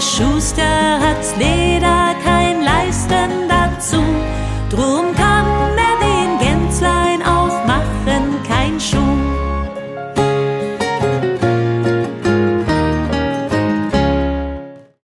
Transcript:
Schuster hat Leder, kein Leisten dazu. Drum kam